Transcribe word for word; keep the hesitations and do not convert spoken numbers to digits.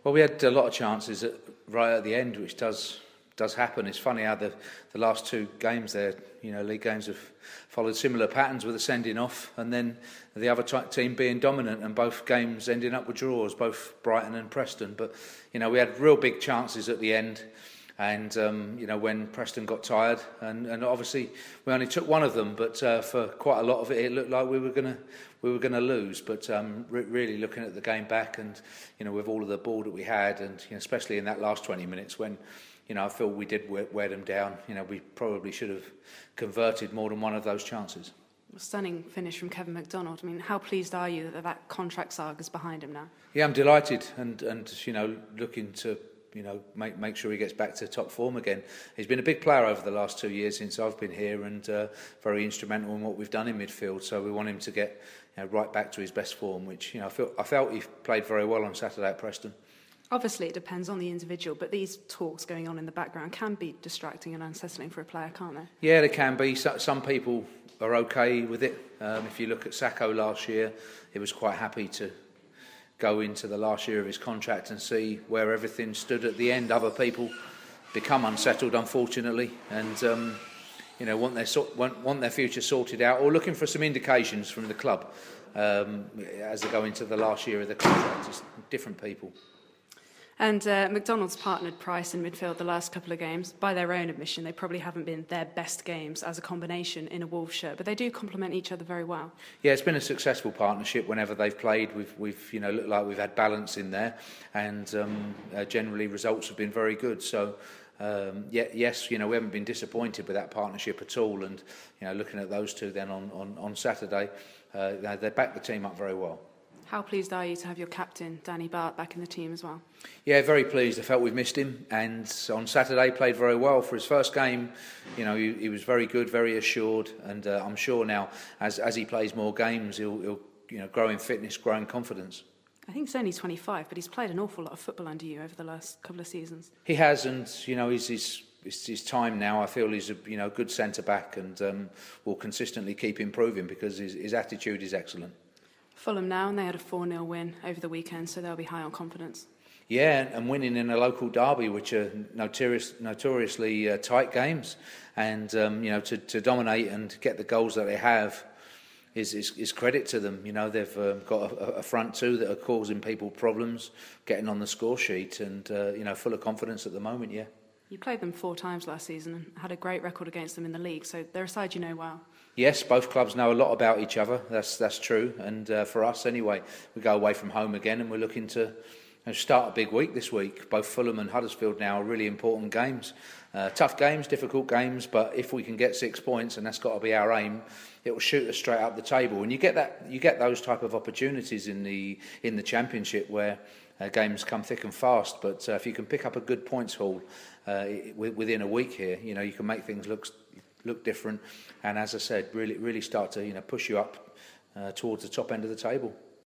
Well, we had a lot of chances at, right at the end, which does does happen. It's funny how the the last two games there, you know, league games have followed similar patterns with a sending off, and then the other t- team being dominant, and both games ending up with draws, both Brighton and Preston. But you know, we had real big chances at the end. And, um, you know, when Preston got tired, and, and obviously we only took one of them, but uh, for quite a lot of it, it looked like we were going to we were going to lose. But um, re- really looking at the game back, and, you know, with all of the ball that we had, and you know, especially in that last twenty minutes when, you know, I feel we did wear, wear them down, you know, we probably should have converted more than one of those chances. A stunning finish from Kevin McDonald. I mean, how pleased are you that that contract saga is behind him now? Yeah, I'm delighted, and, and you know, looking to... you know, make make sure he gets back to top form again. He's been a big player over the last two years since I've been here, and uh, very instrumental in what we've done in midfield. So we want him to get, you know, right back to his best form, which, you know, I felt I felt he played very well on Saturday at Preston. Obviously, it depends on the individual, but these talks going on in the background can be distracting and unsettling for a player, can't they? Yeah, they can be. So, some people are okay with it. Um, if you look at Sakho last year, he was quite happy to go into the last year of his contract and see where everything stood at the end. Other people become unsettled, unfortunately, and um, you know, want their want, want their future sorted out, or looking for some indications from the club um, as they go into the last year of the contract. It's different people. And uh, McDonald's partnered Price in midfield the last couple of games. By their own admission, they probably haven't been their best games as a combination in a Wolves shirt, but they do complement each other very well. Yeah, it's been a successful partnership whenever they've played. We've, we've you know, looked like we've had balance in there, and um, uh, generally results have been very good. So, um, yeah, yes, you know, we haven't been disappointed with that partnership at all. And you know, looking at those two then on on, on Saturday, uh, they backed the team up very well. How pleased are you to have your captain, Danny Batth, back in the team as well? Yeah, very pleased. I felt we've missed him, and on Saturday played very well for his first game. You know, he, he was very good, very assured, and uh, I'm sure now, as as he plays more games, he'll, he'll you know grow in fitness, grow in confidence. I think he's only twenty-five, but he's played an awful lot of football under you over the last couple of seasons. He has, and you know, he's his. It's his time now. I feel he's a you know good centre back, and um, will consistently keep improving because his, his attitude is excellent. Fulham now, and they had a four nil win over the weekend, so they'll be high on confidence. Yeah, and winning in a local derby, which are notorious, notoriously uh, tight games, and um, you know to, to dominate and get the goals that they have is is, is credit to them. You know, they've uh, got a, a front two that are causing people problems, getting on the score sheet, and uh, you know full of confidence at the moment. Yeah. You played them four times last season and had a great record against them in the league, so they're a side you know well. Yes, both clubs know a lot about each other. That's that's true, and uh, for us anyway, we go away from home again, and we're looking to you know, start a big week this week. Both Fulham and Huddersfield now are really important games, uh, tough games, difficult games. But if we can get six points, and that's got to be our aim, it will shoot us straight up the table. And you get that, you get those type of opportunities in the in the Championship where uh, games come thick and fast. But uh, if you can pick up a good points haul uh, within a week here, you know you can make things look. look different, and as I said, really really start to you know push you up uh, towards the top end of the table.